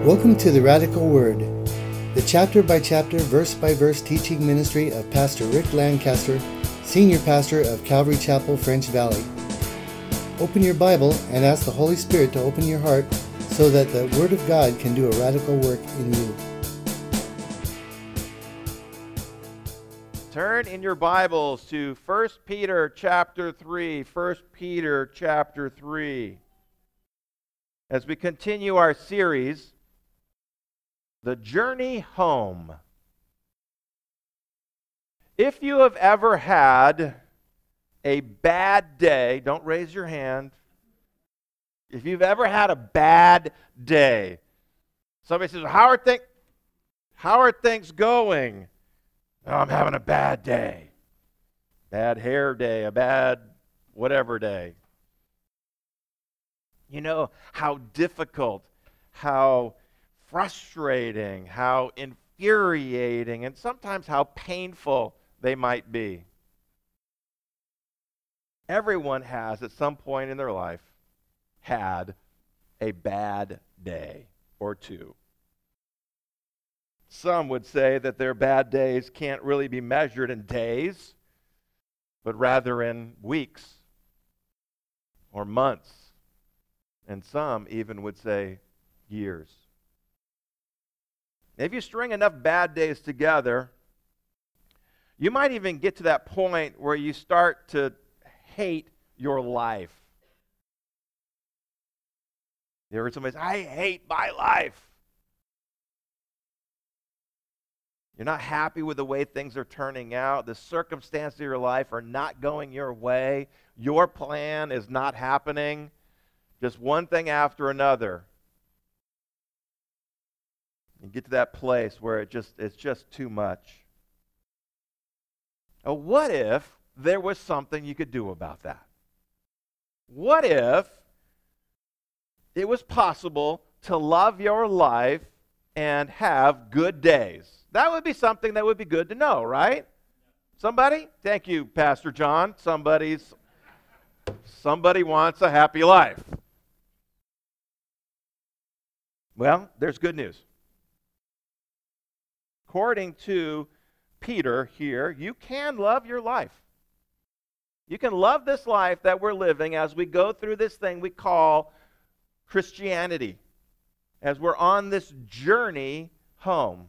Welcome to the Radical Word, the chapter-by-chapter, verse-by-verse teaching ministry of Pastor Rick Lancaster, Senior Pastor of Calvary Chapel, French Valley. Open your Bible and ask the Holy Spirit to open your heart so that the Word of God can do a radical work in you. Turn in your Bibles to 1 Peter chapter 3. 1 Peter chapter 3. As we continue our series, The Journey Home. If you have ever had a bad day, don't raise your hand. If you've ever had a bad day, somebody says, how are things going? Oh, I'm having a bad day. Bad hair day, a bad whatever day. You know how difficult, how frustrating, how infuriating, and sometimes how painful they might be. Everyone has, at some point in their life, had a bad day or two. Some would say that their bad days can't really be measured in days, but rather in weeks or months. And some even would say years. If you string enough bad days together, you might even get to that point where you start to hate your life. You ever heard somebody say, I hate my life? You're not happy with the way things are turning out. The circumstances of your life are not going your way. Your plan is not happening. Just one thing after another. You get to that place where it's just too much. Now, what if there was something you could do about that? What if it was possible to love your life and have good days? That would be something that would be good to know, right? Somebody? Thank you, Pastor John. Somebody wants a happy life. Well, there's good news. According to Peter here, you can love your life. You can love this life that we're living as we go through this thing we call Christianity, as we're on this journey home.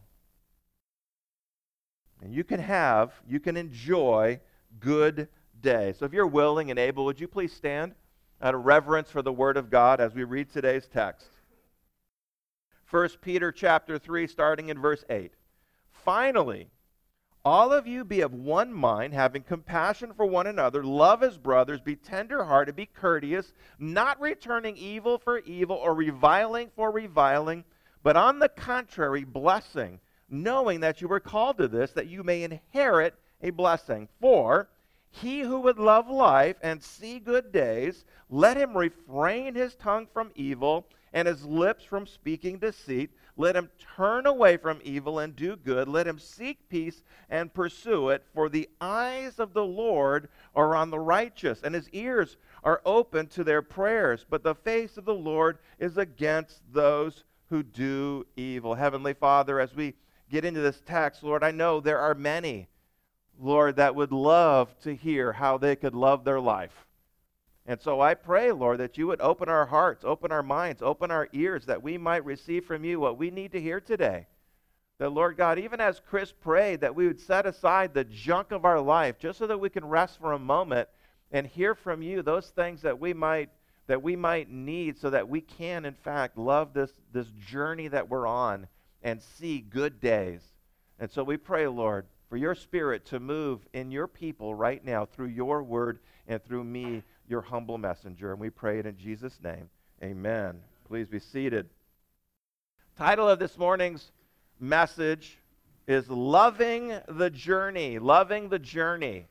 And you can enjoy good days. So if you're willing and able, would you please stand out of reverence for the Word of God as we read today's text? 1 Peter chapter 3, starting in verse 8. Finally, all of you be of one mind, having compassion for one another, love as brothers, be tender-hearted, be courteous, not returning evil for evil or reviling for reviling, but on the contrary, blessing, knowing that you were called to this, that you may inherit a blessing. For he who would love life and see good days, let him refrain his tongue from evil and his lips from speaking deceit. Let him turn away from evil and do good. Let him seek peace and pursue it. For the eyes of the Lord are on the righteous, and his ears are open to their prayers. But the face of the Lord is against those who do evil. Heavenly Father, as we get into this text, Lord, I know there are many, Lord, that would love to hear how they could love their life. And so I pray, Lord, that you would open our hearts, open our minds, open our ears, that we might receive from you what we need to hear today. That, Lord God, even as Chris prayed, that we would set aside the junk of our life just so that we can rest for a moment and hear from you those things that we might need so that we can, in fact, love this journey that we're on and see good days. And so we pray, Lord, for your Spirit to move in your people right now through your word and through me, your humble messenger. And we pray it in Jesus' name. Amen. Please be seated. Title of this morning's message is Loving the Journey. Loving the Journey.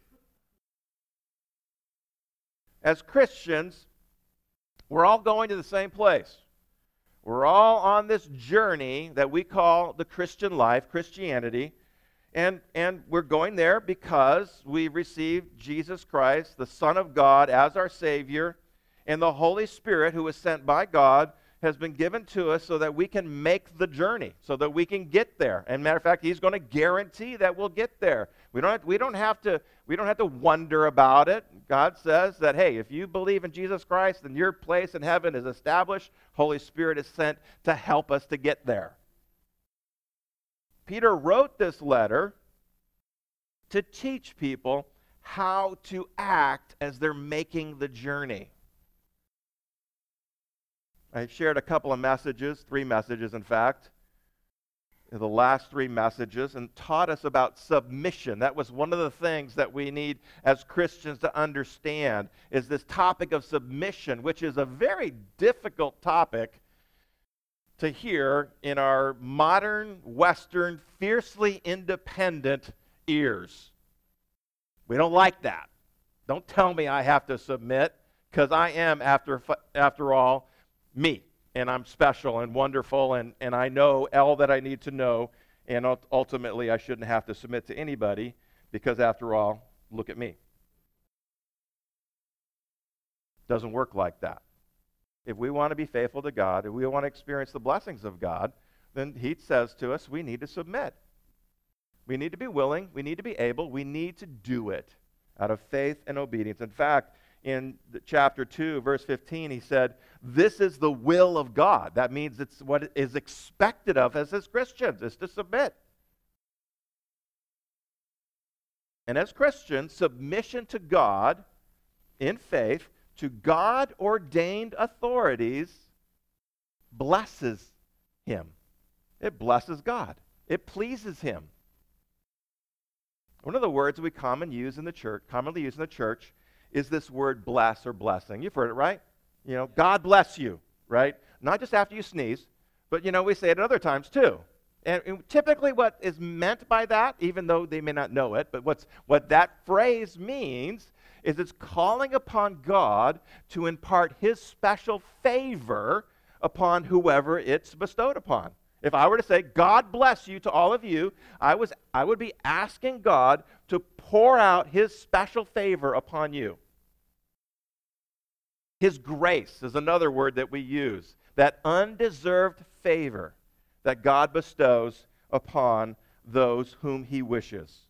As Christians, we're all going to the same place. We're all on this journey that we call the Christian life, Christianity. And we're going there because we received Jesus Christ, the Son of God, as our Savior, and the Holy Spirit, who was sent by God, has been given to us so that we can make the journey, so that we can get there. And matter of fact, he's going to guarantee that we'll get there. We don't have to wonder about it. God says that, hey, if you believe in Jesus Christ, then your place in heaven is established. Holy Spirit is sent to help us to get there. Peter wrote this letter to teach people how to act as they're making the journey. I shared a couple of messages, 3 messages in fact, the last 3 messages, and taught us about submission. That was one of the things that we need as Christians to understand, is this topic of submission, which is a very difficult topic to hear in our modern, Western, fiercely independent ears. We don't like that. Don't tell me I have to submit, because I am, after all, me, and I'm special and wonderful, and I know all that I need to know, and ultimately I shouldn't have to submit to anybody, because after all, look at me. Doesn't work like that. If we want to be faithful to God, if we want to experience the blessings of God, then he says to us we need to submit. We need to be willing, we need to be able, we need to do it out of faith and obedience. In fact, in chapter 2, verse 15, he said, this is the will of God. That means it's what is expected of us as Christians, is to submit. And as Christians, submission to God in faith, to God-ordained authorities, blesses him. It blesses God. It pleases him. One of the words we commonly use in the church is this word bless or blessing. You've heard it, right? You know, God bless you, right? Not just after you sneeze, but, we say it at other times too. And typically what is meant by that, even though they may not know it, but what that phrase means is it's calling upon God to impart his special favor upon whoever it's bestowed upon. If I were to say, God bless you to all of you, I would be asking God to pour out his special favor upon you. His grace is another word that we use. That undeserved favor that God bestows upon those whom he wishes.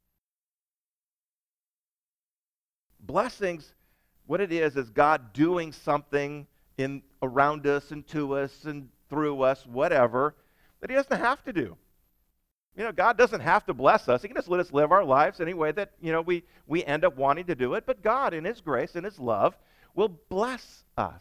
Blessings, what it is God doing something around us and to us and through us, whatever, that he doesn't have to do. God doesn't have to bless us. He can just let us live our lives any way that, we end up wanting to do it. But God, in his grace and his love, will bless us.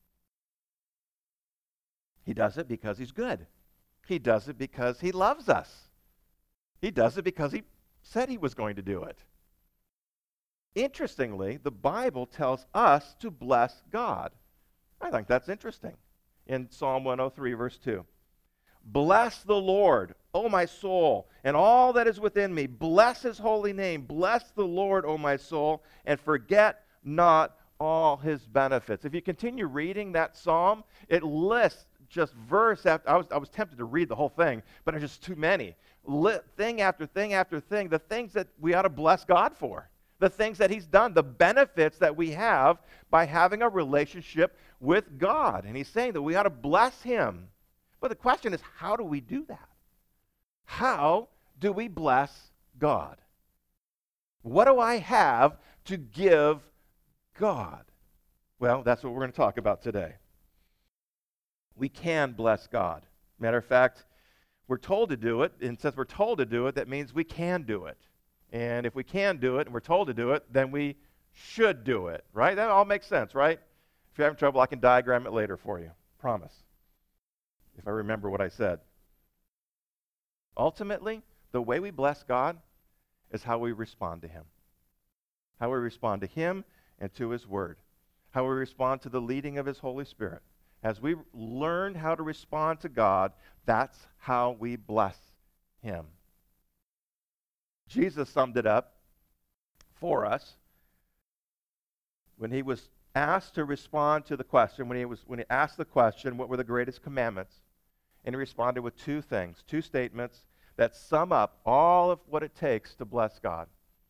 He does it because he's good. He does it because he loves us. He does it because he said he was going to do it. Interestingly, the Bible tells us to bless God. I think that's interesting. In Psalm 103, verse 2. Bless the Lord, O my soul, and all that is within me. Bless his holy name. Bless the Lord, O my soul, and forget not all his benefits. If you continue reading that psalm, it lists just verse after, I was tempted to read the whole thing, but there's just too many. Thing after thing after thing, the things that we ought to bless God for. The things that he's done, the benefits that we have by having a relationship with God. And he's saying that we ought to bless him. But the question is, how do we do that? How do we bless God? What do I have to give God? Well, that's what we're going to talk about today. We can bless God. Matter of fact, we're told to do it, and since we're told to do it, that means we can do it. And if we can do it and we're told to do it, then we should do it, right? That all makes sense, right? If you're having trouble, I can diagram it later for you. Promise. If I remember what I said. Ultimately, the way we bless God is how we respond to him. How we respond to him and to his word. How we respond to the leading of his Holy Spirit. As we learn how to respond to God, that's how we bless him. Jesus summed it up for us when he was asked to respond to the question, when he asked the question, what were the greatest commandments? And he responded with 2 things, 2 statements that sum up all of what it takes to bless God.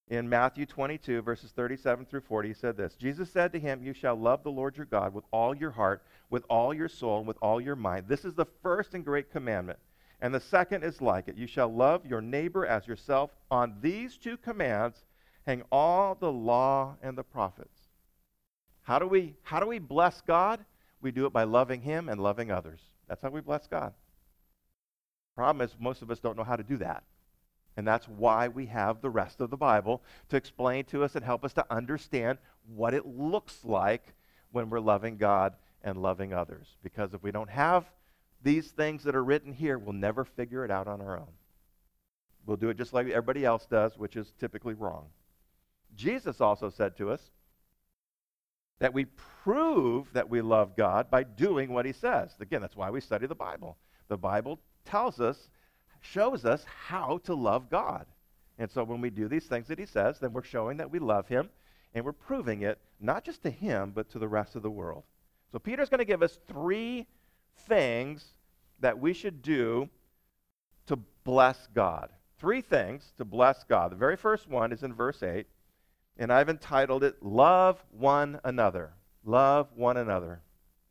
In Matthew 22, verses 37 through 40, he said this. Jesus said to him, "You shall love the Lord your God with all your heart, with all your soul, and with all your mind. This is the first and great commandment. And the second is like it. You shall love your neighbor as yourself. On these two commands hang all the law and the prophets." How do we bless God? We do it by loving him and loving others. That's how we bless God. Problem is, most of us don't know how to do that. And that's why we have the rest of the Bible to explain to us and help us to understand what it looks like when we're loving God and loving others. Because if we don't have these things that are written here, we'll never figure it out on our own. We'll do it just like everybody else does, which is typically wrong. Jesus also said to us that we prove that we love God by doing what he says. Again, that's why we study the Bible. The Bible tells us, shows us how to love God. And so when we do these things that he says, then we're showing that we love him, and we're proving it not just to him, but to the rest of the world. So Peter's going to give us 3 things that we should do to bless God. 3 things to bless God. The very first one is in verse 8, and I've entitled it, Love One Another. Love one another.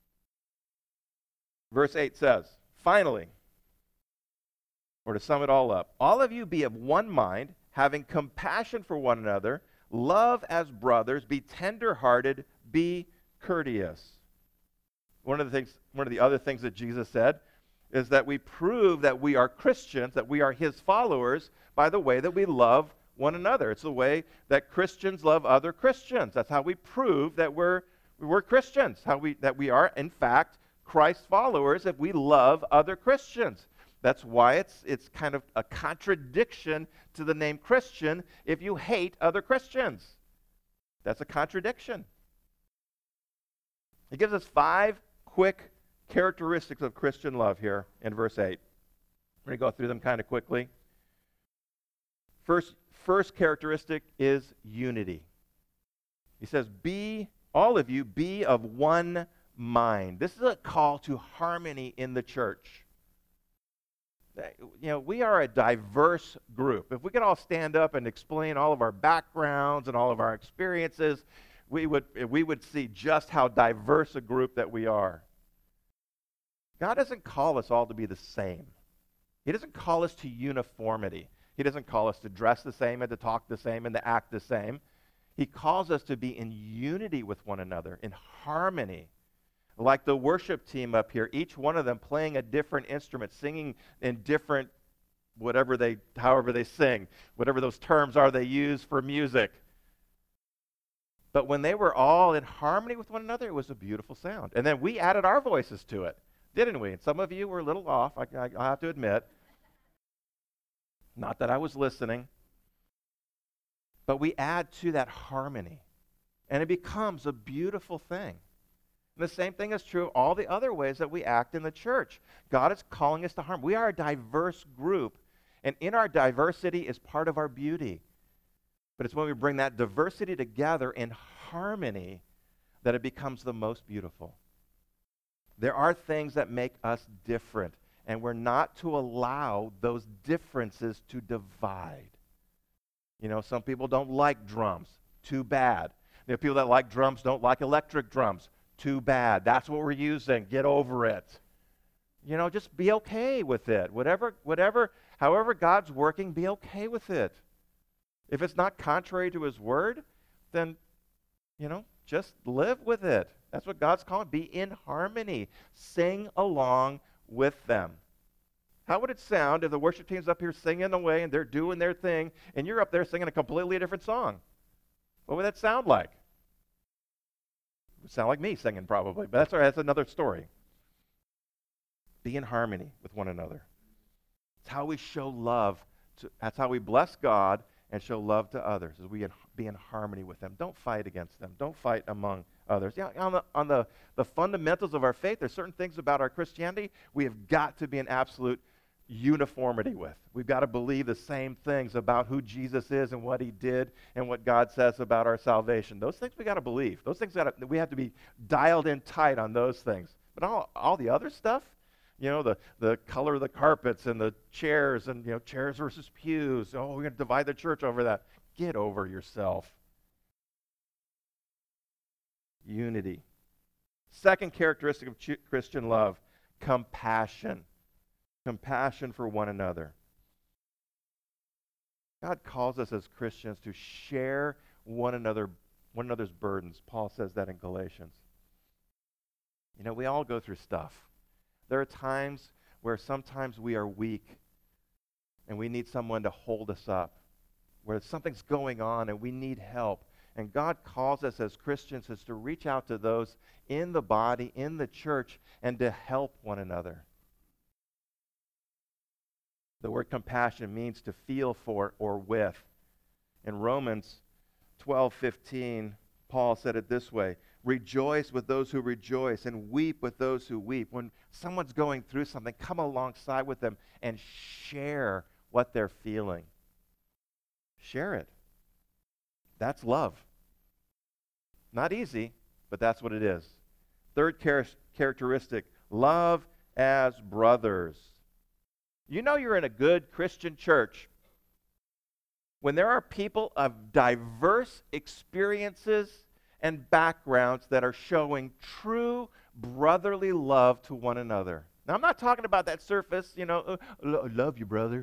Verse 8 says, finally, or to sum it all up, all of you be of one mind, having compassion for one another, love as brothers, be tender-hearted, be courteous. One of the other things that Jesus said is that we prove that we are Christians, that we are his followers, by the way that we love one another. It's the way that Christians love other Christians. That's how we prove that we're Christians, that we are, in fact, Christ's followers if we love other Christians. That's why it's kind of a contradiction to the name Christian if you hate other Christians. That's a contradiction. He gives us 5 quick characteristics of Christian love here in verse 8. We're going to go through them kind of quickly. First characteristic is unity. He says, all of you be of one mind. This is a call to harmony in the church. We are a diverse group. If we could all stand up and explain all of our backgrounds and all of our experiences, we would see just how diverse a group that we are. God doesn't call us all to be the same. He doesn't call us to uniformity. He doesn't call us to dress the same and to talk the same and to act the same. He calls us to be in unity with one another, in harmony. Like the worship team up here, each one of them playing a different instrument, singing in different, however they sing, whatever those terms are they use for music. But when they were all in harmony with one another, it was a beautiful sound. And then we added our voices to it, didn't we? And some of you were a little off, I have to admit. Not that I was listening. But we add to that harmony. And it becomes a beautiful thing. And the same thing is true of all the other ways that we act in the church. God is calling us to harmony. We are a diverse group, and in our diversity is part of our beauty. But it's when we bring that diversity together in harmony that it becomes the most beautiful. There are things that make us different, and we're not to allow those differences to divide. Some people don't like drums. Too bad. There are people that like drums don't like electric drums. Too bad. That's what we're using. Get over it. Just be okay with it. However God's working, be okay with it. If it's not contrary to his word, then, just live with it. That's what God's calling. Be in harmony. Sing along with them. How would it sound if the worship team's up here singing away and they're doing their thing, and you're up there singing a completely different song? What would that sound like? It would sound like me singing probably, but that's all right. That's another story. Be in harmony with one another. It's how we show love. That's how we bless God and show love to others, as we be in harmony with them. Don't fight against them. Don't fight among others. On the fundamentals of our faith, there's certain things about our Christianity we have got to be in absolute uniformity with. We've got to believe the same things about who Jesus is and what he did and what God says about our salvation. Those things we got to believe. Those things we have to be dialed in tight on those things. But all the other stuff, the color of the carpets and the chairs and, chairs versus pews. Oh, we're going to divide the church over that. Get over yourself. Unity. Second characteristic of Christian love, compassion. Compassion for one another. God calls us as Christians to share one another's burdens. Paul says that in Galatians. You know, we all go through stuff. There are times where sometimes we are weak and we need someone to hold us up, where something's going on and we need help. And God calls us as Christians is to reach out to those in the body, in the church, and to help one another. The word compassion means to feel for or with. In Romans 12:15, Paul said it this way, rejoice with those who rejoice and weep with those who weep. When someone's going through something, come alongside with them and share what they're feeling. Share it. That's love. Not easy, but that's what it is. Third characteristic, love as brothers. You know you're in a good Christian church when there are people of diverse experiences and backgrounds that are showing true brotherly love to one another. Now, I'm not talking about that surface, I love you, brother.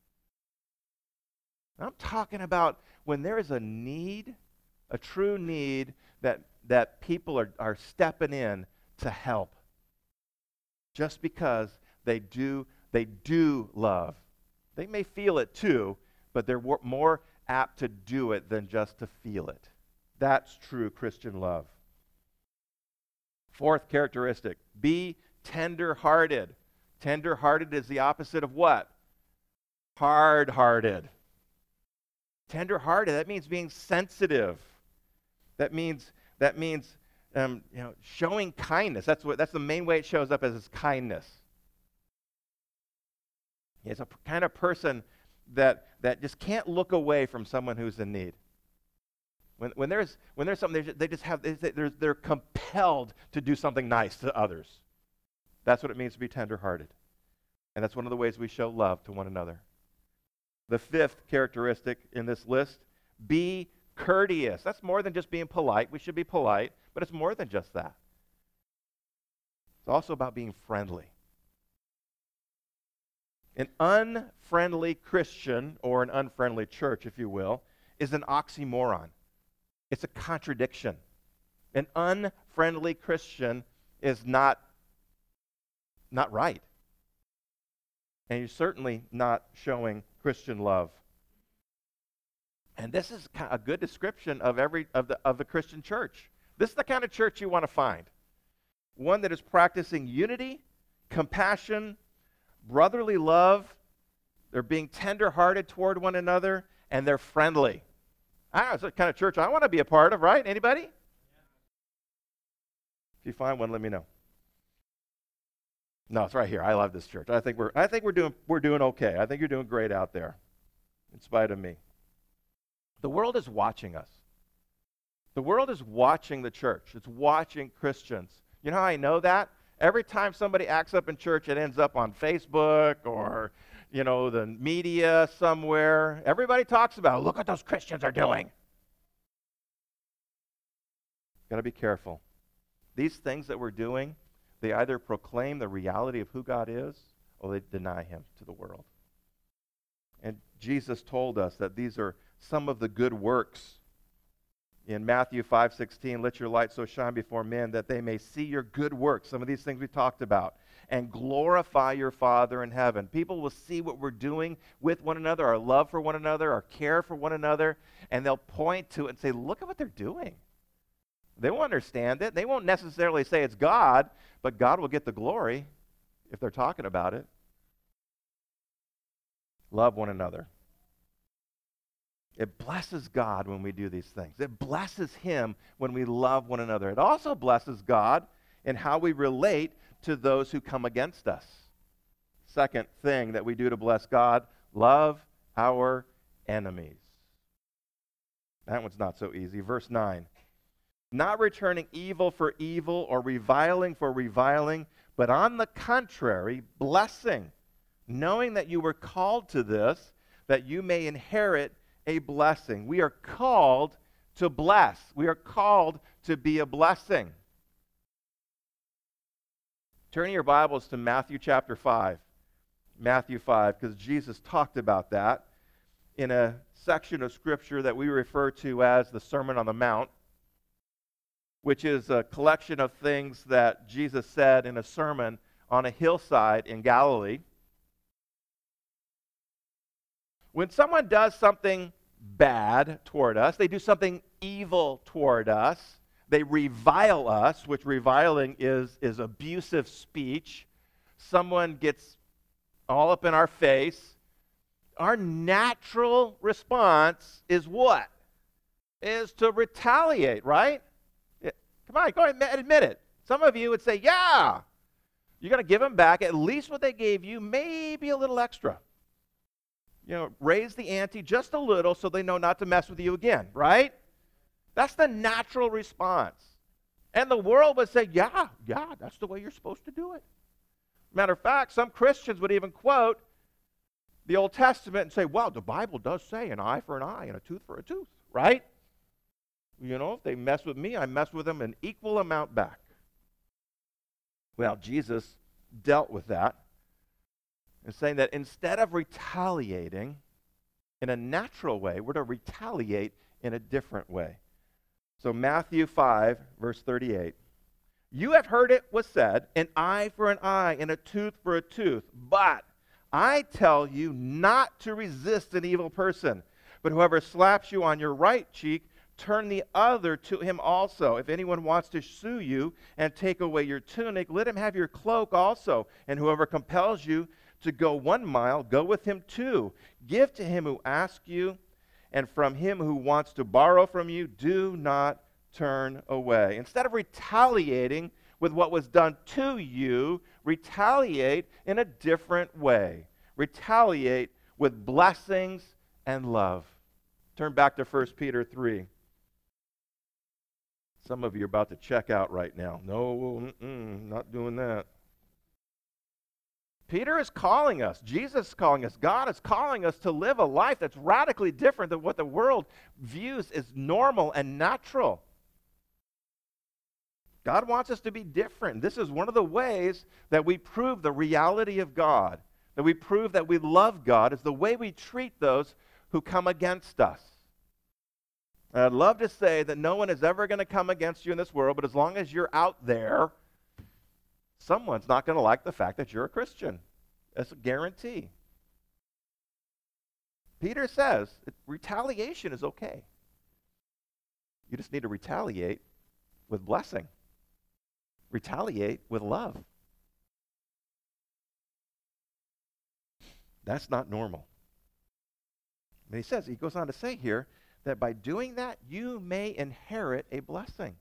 I'm talking about when there is a need, a true need, that people are stepping in to help. Just because they do love. They may feel it too, but they're more apt to do it than just to feel it. That's true Christian love. Fourth characteristic, be tender-hearted. Tender-hearted is the opposite of what? Hard-hearted. Tender-hearted, that means being sensitive. That means showing kindness. That's the main way it shows up, as kindness. It's a kind of person that just can't look away from someone who's in need. When there's something, they're compelled to do something nice to others. That's what it means to be tender-hearted. And that's one of the ways we show love to one another. The fifth characteristic in this list, be courteous. That's more than just being polite. We should be polite, but it's more than just that. It's also about being friendly. An unfriendly Christian, or an unfriendly church, if you will, is an oxymoron. It's a contradiction. An unfriendly Christian is not right. And you're certainly not showing Christian love. And this is a good description of the Christian church. This is the kind of church you want to find. One that is practicing unity, compassion, brotherly love. They're being tender-hearted toward one another, and they're friendly. It's the kind of church I want to be a part of, right? Anybody? If you find one, let me know. No, it's right here. I love this church. I think we're doing okay. I think you're doing great out there, in spite of me. The world is watching us. The world is watching the church. It's watching Christians. You know how I know that? Every time somebody acts up in church, it ends up on Facebook or, the media somewhere. Everybody talks about, look what those Christians are doing. Got to be careful. These things that we're doing, they either proclaim the reality of who God is or they deny him to the world. And Jesus told us that these are some of the good works. In Matthew 5:16, let your light so shine before men that they may see your good works, some of these things we talked about, and glorify your Father in heaven. People will see what we're doing with one another, our love for one another, our care for one another, and they'll point to it and say, look at what they're doing. They won't understand it. They won't necessarily say it's God, but God will get the glory if they're talking about it. Love one another. It blesses God when we do these things. It blesses him when we love one another. It also blesses God in how we relate to those who come against us. Second thing that we do to bless God, love our enemies. That one's not so easy. Verse 9. Not returning evil for evil or reviling for reviling, but on the contrary, blessing, knowing that you were called to this, that you may inherit a blessing. We are called to bless. We are called to be a blessing. Turn your Bibles to Matthew chapter 5. Matthew 5, because Jesus talked about that in a section of Scripture that we refer to as the Sermon on the Mount, which is a collection of things that Jesus said in a sermon on a hillside in Galilee. When someone does something bad toward us, they do something evil toward us, they revile us, which reviling is abusive speech. Someone gets all up in our face. Our natural response is what? Is to retaliate, right? Come on, go ahead and admit it. Some of you would say, yeah, you're going to give them back at least what they gave you, maybe a little extra. Raise the ante just a little so they know not to mess with you again, right? That's the natural response. And the world would say, yeah, that's the way you're supposed to do it. Matter of fact, some Christians would even quote the Old Testament and say, well, the Bible does say an eye for an eye and a tooth for a tooth, right? If they mess with me, I mess with them an equal amount back. Well, Jesus dealt with that and saying that instead of retaliating in a natural way, we're to retaliate in a different way. So Matthew 5, verse 38. You have heard it was said, an eye for an eye and a tooth for a tooth. But I tell you not to resist an evil person. But whoever slaps you on your right cheek, turn the other to him also. If anyone wants to sue you and take away your tunic, let him have your cloak also. And whoever compels you to go 1 mile, go with him 2. Give to him who asks you, and from him who wants to borrow from you, do not turn away. Instead of retaliating with what was done to you, retaliate in a different way. Retaliate with blessings and love. Turn back to 1 Peter 3. Some of you are about to check out right now. No, not doing that. Peter is calling us, Jesus is calling us, God is calling us to live a life that's radically different than what the world views as normal and natural. God wants us to be different. This is one of the ways that we prove the reality of God, that we prove that we love God, is the way we treat those who come against us. And I'd love to say that no one is ever going to come against you in this world, but as long as you're out there, someone's not going to like the fact that you're a Christian. That's a guarantee. Peter says retaliation is okay. You just need to retaliate with blessing. Retaliate with love. That's not normal. And he goes on to say here that by doing that, you may inherit a blessing.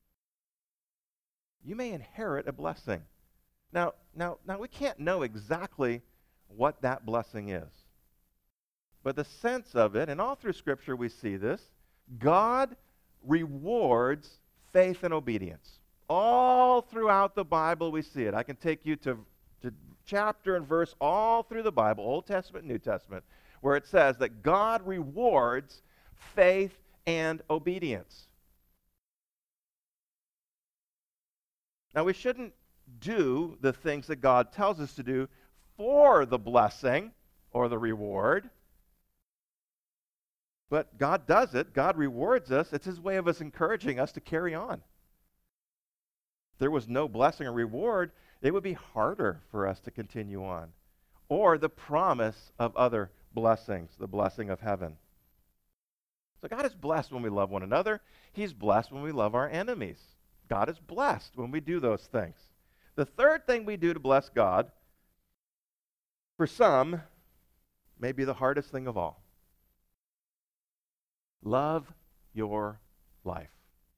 You may inherit a blessing. Now, we can't know exactly what that blessing is. But the sense of it, and all through Scripture we see this, God rewards faith and obedience. All throughout the Bible we see it. I can take you to chapter and verse all through the Bible, Old Testament, New Testament, where it says that God rewards faith and obedience. Now, we shouldn't do the things that God tells us to do for the blessing or the reward. But God does it. God rewards us. It's His way of us encouraging us to carry on. If there was no blessing or reward, it would be harder for us to continue on. Or the promise of other blessings, the blessing of heaven. So God is blessed when we love one another. He's blessed when we love our enemies. God is blessed when we do those things. The third thing we do to bless God, for some, may be the hardest thing of all. Love your life.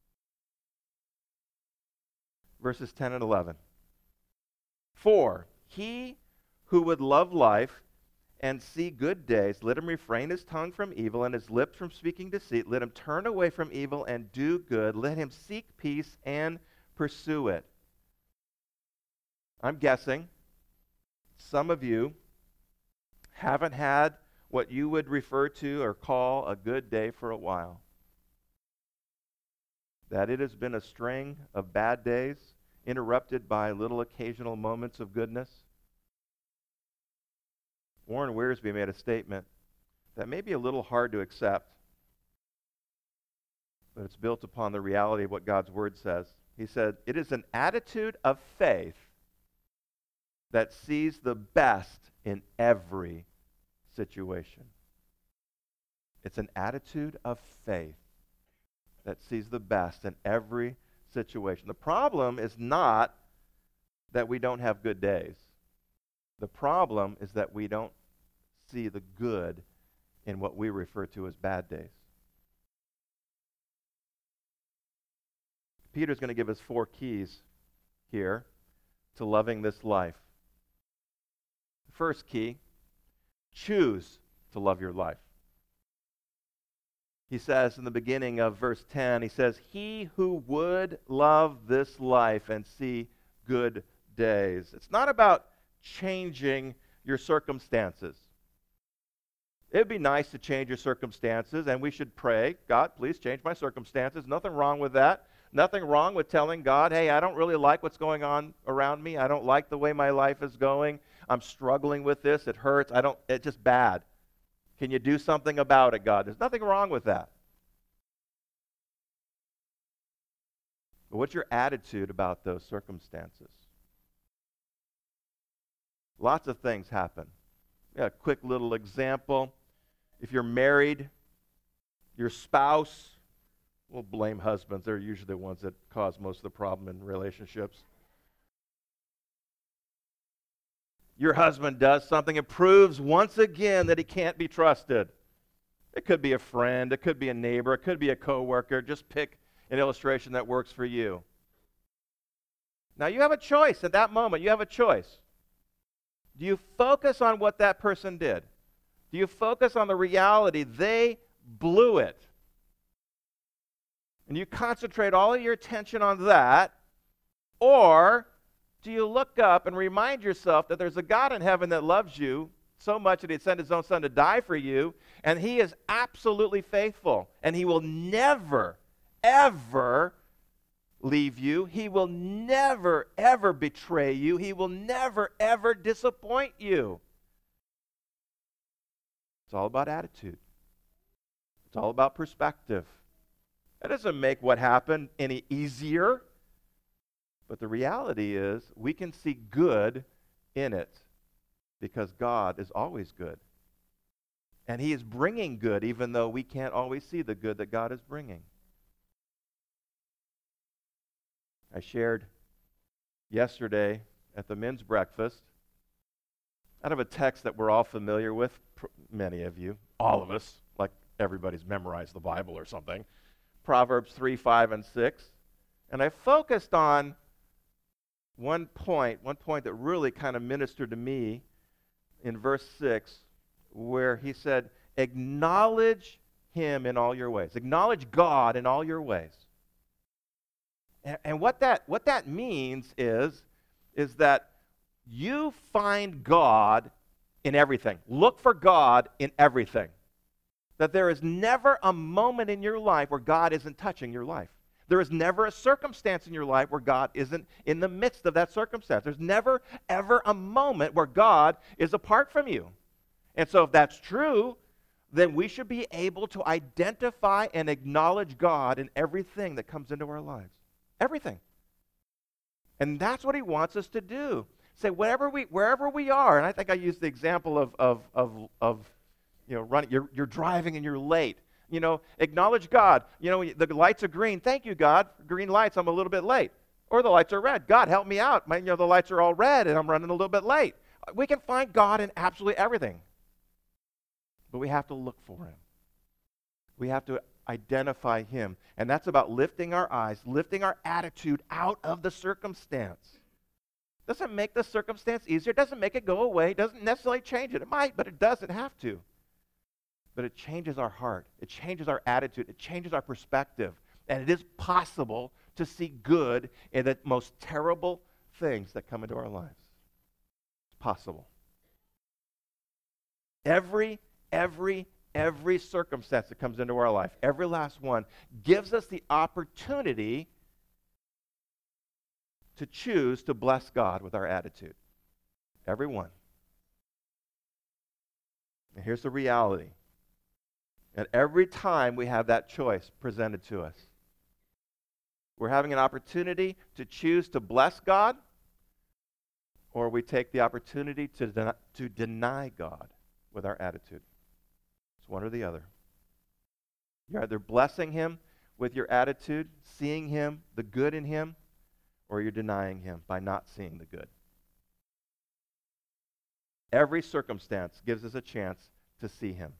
Verses 10 and 11. For he who would love life and see good days, let him refrain his tongue from evil and his lips from speaking deceit. Let him turn away from evil and do good. Let him seek peace and pursue it. I'm guessing some of you haven't had what you would refer to or call a good day for a while. That it has been a string of bad days, interrupted by little occasional moments of goodness. Warren Wiersbe made a statement that may be a little hard to accept, but it's built upon the reality of what God's Word says. He said, "It is an attitude of faith that sees the best in every situation." It's an attitude of faith that sees the best in every situation. The problem is not that we don't have good days. The problem is that we don't see the good in what we refer to as bad days. Peter's going to give us 4 keys here to loving this life. The first key, choose to love your life. He says in the beginning of verse 10, he says, "He who would love this life and see good days." It's not about changing your circumstances. It would be nice to change your circumstances, and we should pray, "God, please change my circumstances." Nothing wrong with that. Nothing wrong with telling God, "Hey, I don't really like what's going on around me. I don't like the way my life is going. I'm struggling with this. It hurts. It's just bad. Can you do something about it, God?" There's nothing wrong with that. But what's your attitude about those circumstances? Lots of things happen. A quick little example. If you're married, your spouse, we'll blame husbands. They're usually the ones that cause most of the problem in relationships. Your husband does something and proves once again that he can't be trusted. It could be a friend, it could be a neighbor, it could be a coworker. Just pick an illustration that works for you. Now you have a choice at that moment. You have a choice. Do you focus on what that person did? Do you focus on the reality they blew it? And you concentrate all of your attention on that? Or do you look up and remind yourself that there's a God in heaven that loves you so much that He'd send His own Son to die for you, and He is absolutely faithful, and He will never, ever leave you. He will never, ever betray you. He will never, ever disappoint you. It's all about attitude. It's all about perspective. That doesn't make what happened any easier. But the reality is we can see good in it because God is always good. And He is bringing good even though we can't always see the good that God is bringing. I shared yesterday at the men's breakfast out of a text that we're all familiar with, many of you, all of us, like everybody's memorized the Bible or something, Proverbs 3, 5, and 6. And I focused on one point that really kind of ministered to me in verse 6, where he said, "Acknowledge Him in all your ways." Acknowledge God in all your ways. And what that means is that you find God in everything. Look for God in everything. That there is never a moment in your life where God isn't touching your life. There is never a circumstance in your life where God isn't in the midst of that circumstance. There's never, ever a moment where God is apart from you. And so if that's true, then we should be able to identify and acknowledge God in everything that comes into our lives. Everything. And that's what He wants us to do. Say, wherever we are, and I think I used the example of running. You're driving and you're late. Acknowledge God. The lights are green. Thank you, God. Green lights, I'm a little bit late. Or the lights are red. God, help me out. The lights are all red and I'm running a little bit late. We can find God in absolutely everything. But we have to look for Him. We have to identify Him. And that's about lifting our eyes, lifting our attitude out of the circumstance. Doesn't make the circumstance easier. It doesn't make it go away. It doesn't necessarily change it. It might, but it doesn't have to. But it changes our heart. It changes our attitude. It changes our perspective. And it is possible to see good in the most terrible things that come into our lives. It's possible. Every Every circumstance that comes into our life, every last one, gives us the opportunity to choose to bless God with our attitude. Every one. And here's the reality. And every time we have that choice presented to us, we're having an opportunity to choose to bless God, or we take the opportunity to deny God with our attitude. It's one or the other. You're either blessing Him with your attitude, seeing Him, the good in Him, or you're denying Him by not seeing the good. Every circumstance gives us a chance to see Him.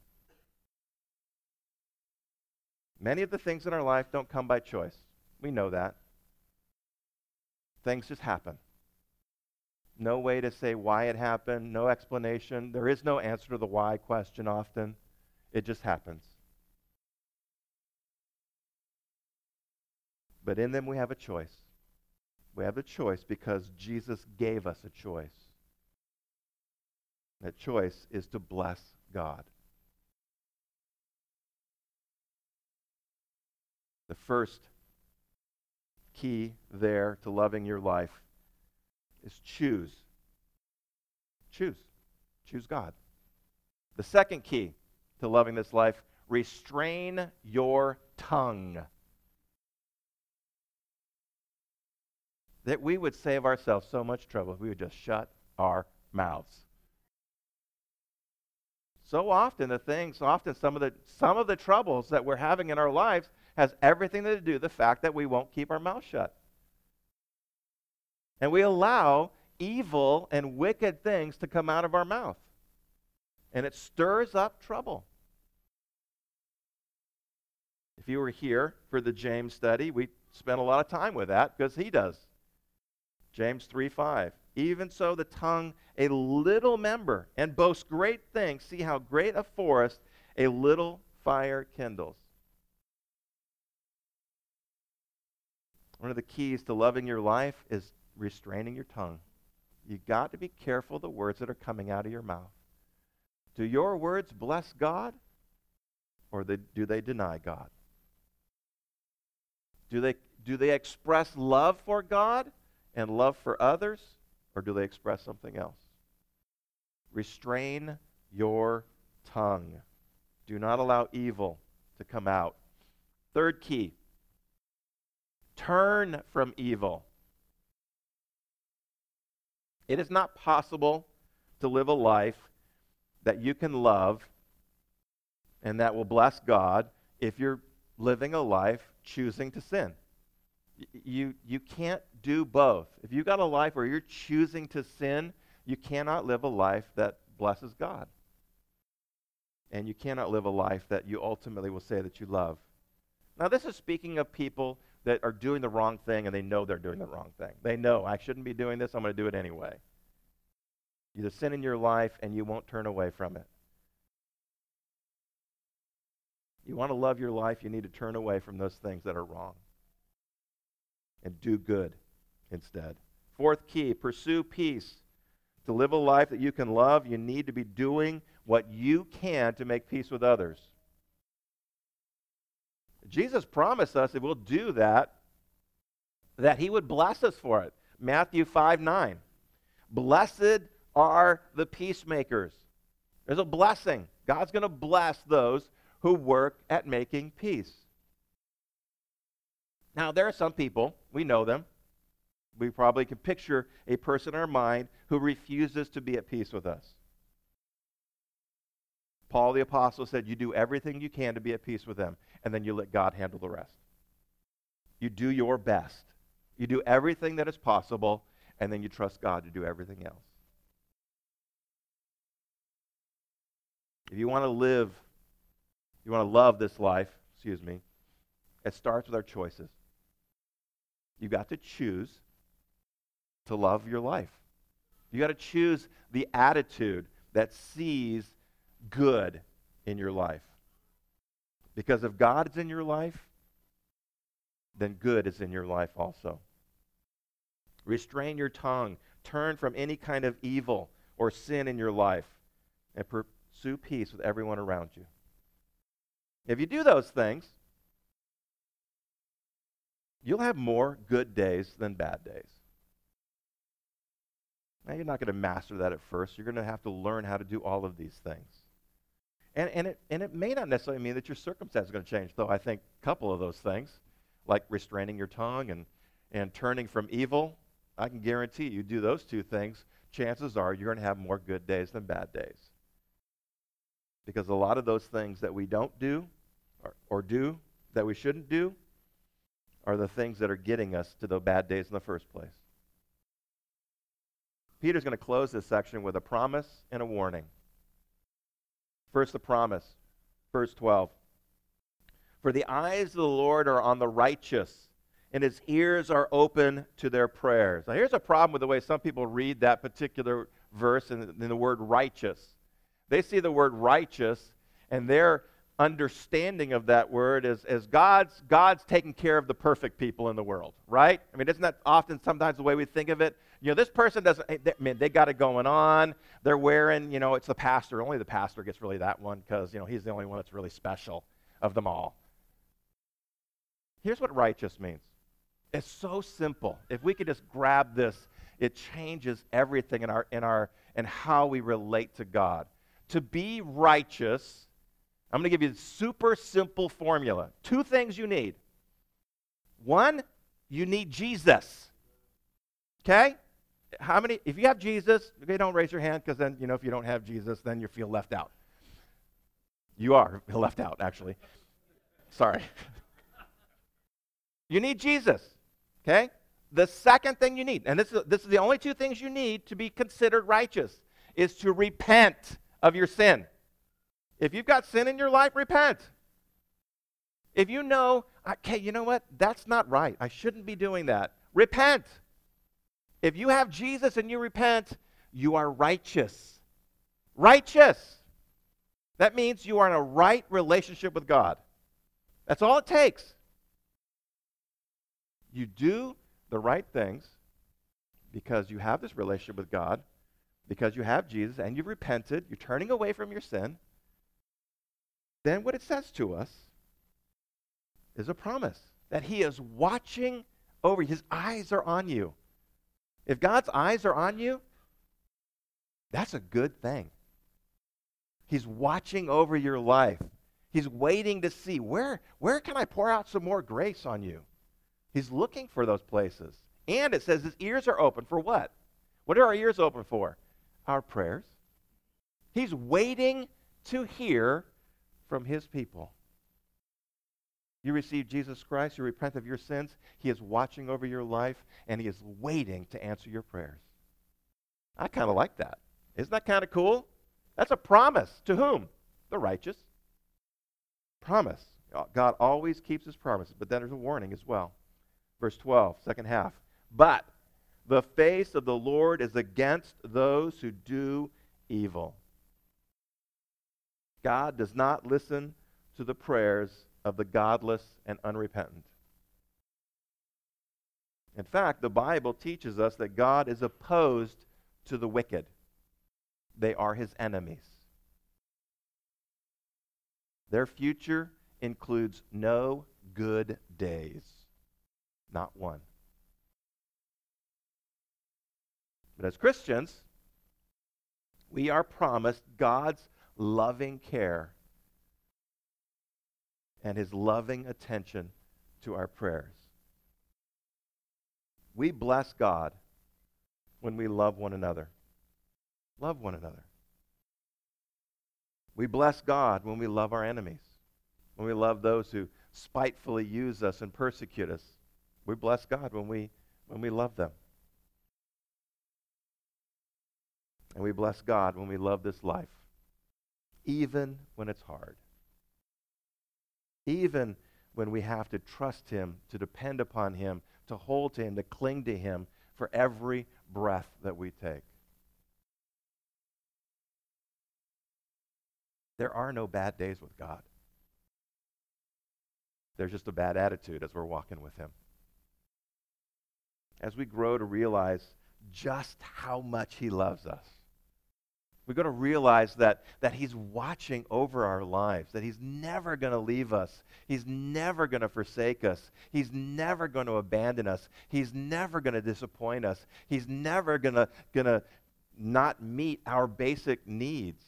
Many of the things in our life don't come by choice. We know that. Things just happen. No way to say why it happened, no explanation. There is no answer to the why question often. It just happens. But in them we have a choice. We have a choice because Jesus gave us a choice. That choice is to bless God. The first key there to loving your life is choose. Choose. Choose God. The second key to loving this life, restrain your tongue. That we would save ourselves so much trouble if we would just shut our mouths. So often some of the troubles that we're having in our lives has everything to do with the fact that we won't keep our mouth shut. And we allow evil and wicked things to come out of our mouth. And it stirs up trouble. If you were here for the James study, we spent a lot of time with that because he does. James 3:5. Even so the tongue, a little member, and boasts great things. See how great a forest a little fire kindles. One of the keys to loving your life is restraining your tongue. You've got to be careful of the words that are coming out of your mouth. Do your words bless God, or do they deny God? Do they express love for God and love for others, or do they express something else? Restrain your tongue. Do not allow evil to come out. Third key, turn from evil. It is not possible to live a life that you can love and that will bless God if you're living a life choosing to sin. You can't do both. If you've got a life where you're choosing to sin, you cannot live a life that blesses God. And you cannot live a life that you ultimately will say that you love. Now, this is speaking of people that are doing the wrong thing and they know they're doing the wrong thing. They know, I shouldn't be doing this, I'm going to do it anyway. There's sin in your life and you won't turn away from it. You want to love your life, you need to turn away from those things that are wrong and do good instead. Fourth key, pursue peace. To live a life that you can love, you need to be doing what you can to make peace with others. Jesus promised us if we'll do that he would bless us for it. Matthew 5:9. Blessed are the peacemakers. There's a blessing. God's going to bless those who work at making peace. Now, there are some people, we know them. We probably can picture a person in our mind who refuses to be at peace with us. Paul the Apostle said, you do everything you can to be at peace with them, and then you let God handle the rest. You do your best. You do everything that is possible, and then you trust God to do everything else. If you want to love this life, it starts with our choices. You've got to choose to love your life. You got to choose the attitude that sees good in your life. Because if God is in your life, then good is in your life also. Restrain your tongue. Turn from any kind of evil or sin in your life and pursue peace with everyone around you. If you do those things, you'll have more good days than bad days. Now, you're not going to master that at first. You're going to have to learn how to do all of these things. And it may not necessarily mean that your circumstance is going to change, though I think a couple of those things, like restraining your tongue and turning from evil, I can guarantee you do those two things, chances are you're going to have more good days than bad days. Because a lot of those things that we don't do or do that we shouldn't do are the things that are getting us to the bad days in the first place. Peter's going to close this section with a promise and a warning. First, the promise, verse 12. For the eyes of the Lord are on the righteous, and his ears are open to their prayers. Now, here's a problem with the way some people read that particular verse in the word righteous. They see the word righteous, and their understanding of that word is as God's taking care of the perfect people in the world, right? I mean, isn't that often sometimes the way we think of it? You know, this person doesn't, they got it going on. They're wearing, it's the pastor. Only the pastor gets really that one because, he's the only one that's really special of them all. Here's what righteous means. It's so simple. If we could just grab this, it changes everything in how we relate to God. To be righteous, I'm going to give you a super simple formula. 2 things you need. 1, you need Jesus. Okay? How many, if you have Jesus, okay, don't raise your hand because then, if you don't have Jesus, then you feel left out. You are left out, actually. Sorry. You need Jesus. Okay? The second thing you need, and this is the only 2 things you need to be considered righteous, is to repent of your sin. If you've got sin in your life, repent. If you know, okay, you know what? That's not right. I shouldn't be doing that. Repent. If you have Jesus and you repent, you are righteous. Righteous. That means you are in a right relationship with God. That's all it takes. You do the right things because you have this relationship with God, because you have Jesus and you've repented, you're turning away from your sin. Then what it says to us is a promise that he is watching over you. His eyes are on you. If God's eyes are on you, that's a good thing. He's watching over your life. He's waiting to see, where can I pour out some more grace on you? He's looking for those places. And it says his ears are open for what? What are our ears open for? Our prayers. He's waiting to hear from his people. You receive Jesus Christ, you repent of your sins, he is watching over your life, and he is waiting to answer your prayers. I kind of like that. Isn't that kind of cool? That's a promise. To whom? The righteous. Promise. God always keeps his promises, but then there's a warning as well. Verse 12, second half. But the face of the Lord is against those who do evil. God does not listen to the prayers of the godless and unrepentant. In fact, the Bible teaches us that God is opposed to the wicked. They are his enemies. Their future includes no good days. Not one. But as Christians, we are promised God's loving care and his loving attention to our prayers. We bless God when we love one another. Love one another. We bless God when we love our enemies, when we love those who spitefully use us and persecute us. We bless God when we love them. And we bless God when we love this life, even when it's hard. Even when we have to trust him, to depend upon him, to hold to him, to cling to him for every breath that we take. There are no bad days with God. There's just a bad attitude as we're walking with him. As we grow to realize just how much he loves us, We've got to realize that he's watching over our lives, that he's never going to leave us. He's never going to forsake us. He's never going to abandon us. He's never going to disappoint us. He's never going to not meet our basic needs.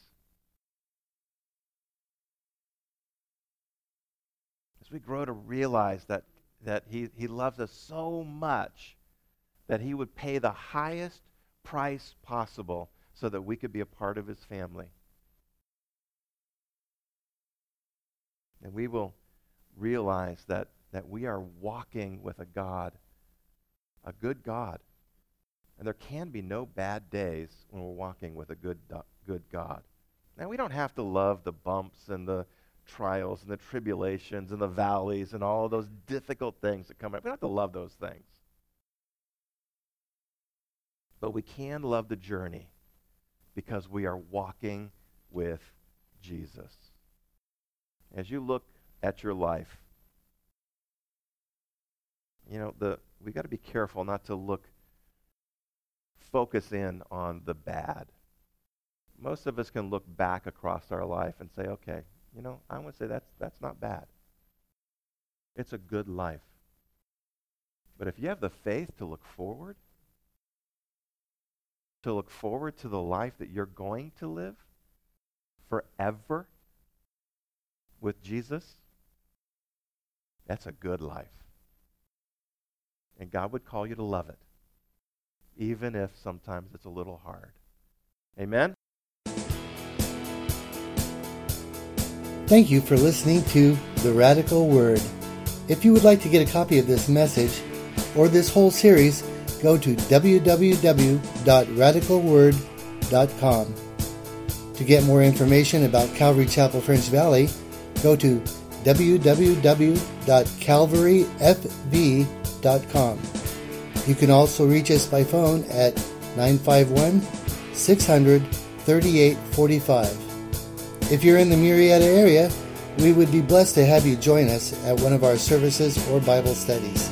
As we grow to realize that he loves us so much that he would pay the highest price possible so that we could be a part of his family. And we will realize that we are walking with a God, a good God. And there can be no bad days when we're walking with a good God. Now, we don't have to love the bumps and the trials and the tribulations and the valleys and all of those difficult things that come up. We don't have to love those things. But we can love the journey because we are walking with Jesus. As you look at your life, we got to be careful not to focus in on the bad. Most of us can look back across our life and say, okay, I want to say that's not bad. It's a good life. But if you have the faith to look forward to the life that you're going to live forever with Jesus, that's a good life. And God would call you to love it, even if sometimes it's a little hard. Amen? Thank you for listening to The Radical Word. If you would like to get a copy of this message or this whole series, go to www.radicalword.com. To get more information about Calvary Chapel French Valley, go to www.calvaryfv.com. You can also reach us by phone at 951-600-3845. If you're in the Murrieta area, we would be blessed to have you join us at one of our services or Bible studies.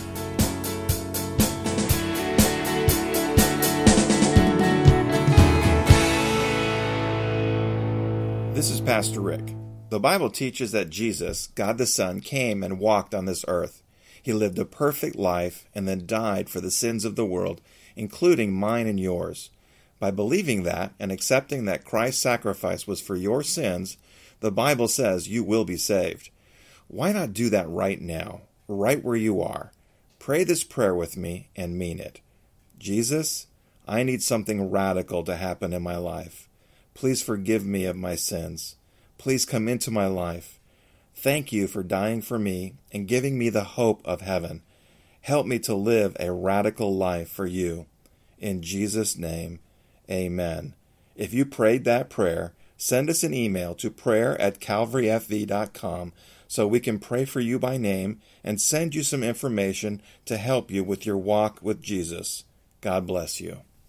This is Pastor Rick. The Bible teaches that Jesus, God the Son, came and walked on this earth. He lived a perfect life and then died for the sins of the world, including mine and yours. By believing that and accepting that Christ's sacrifice was for your sins, the Bible says you will be saved. Why not do that right now, right where you are? Pray this prayer with me and mean it. Jesus, I need something radical to happen in my life. Please forgive me of my sins. Please come into my life. Thank you for dying for me and giving me the hope of heaven. Help me to live a radical life for you. In Jesus' name, amen. If you prayed that prayer, send us an email to prayer@calvaryfv.com so we can pray for you by name and send you some information to help you with your walk with Jesus. God bless you.